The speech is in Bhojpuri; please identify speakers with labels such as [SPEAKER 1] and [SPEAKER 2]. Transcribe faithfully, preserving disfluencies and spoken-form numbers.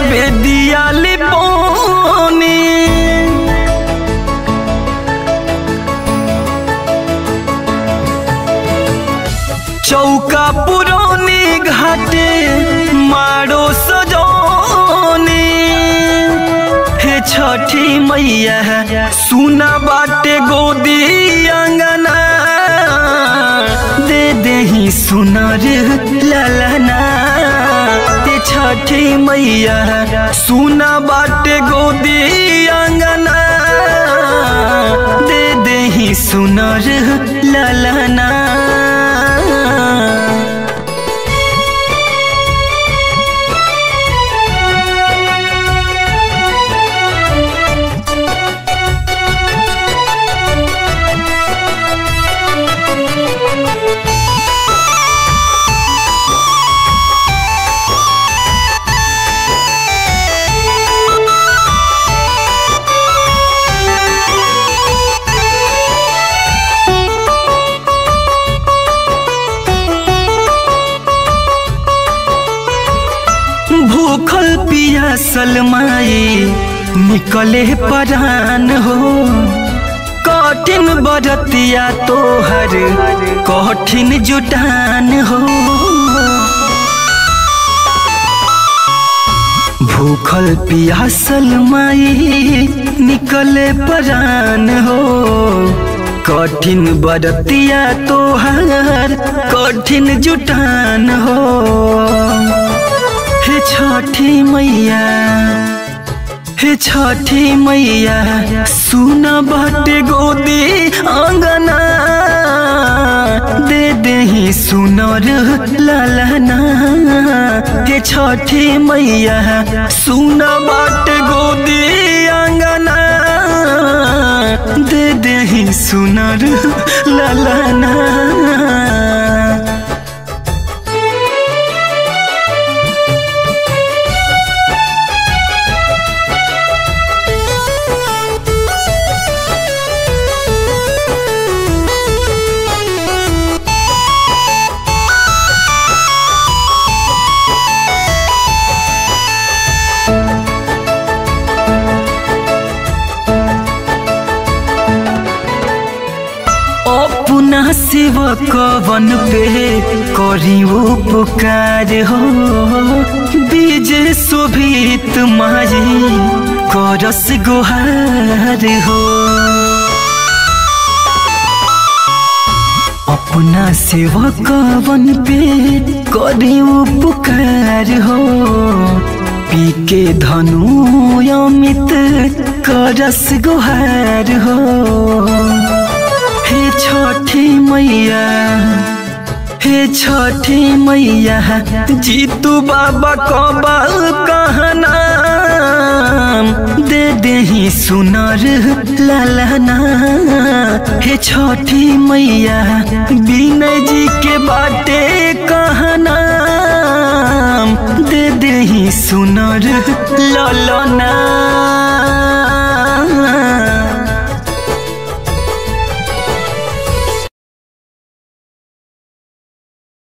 [SPEAKER 1] बेदियाली बोनी चौका पुरानी घाटे मारो सजोनी हे छठी मैया सुना बाटे गोदी अंगना दे देही सुनर ललना हे छठी मैया सुना बाटे गोदी अंगना दे देही सुनर ललना। भूखल पियासल माई निकले परान हो कठिन बरतिया तोहर कठिन जुटान हो भूखल पियासल माई निकले परान हो कठिन बरतिया तोहर कठिन जुटान हो हे छठी मैया हे छठी मैया सुना बाटे गोदी अंगना दे देही सुनर ललना हे छठी मैया सुना बाटे गोदी अंगना दे देही सुनर ललना। अपना सेवकवन पे करी उपकार हो बीज शोभित माई करस गुहार हो अपना सेवकवन पे करी उपकार हो पी के धनु अमित करस गुहार हो हे छठी मैया हे छठी मैया जीतू बाबा कबाल कहना दे देही सुनर ललना हे छठी मैया विनय जी के बाटे कहना दे देही सुनर ललना।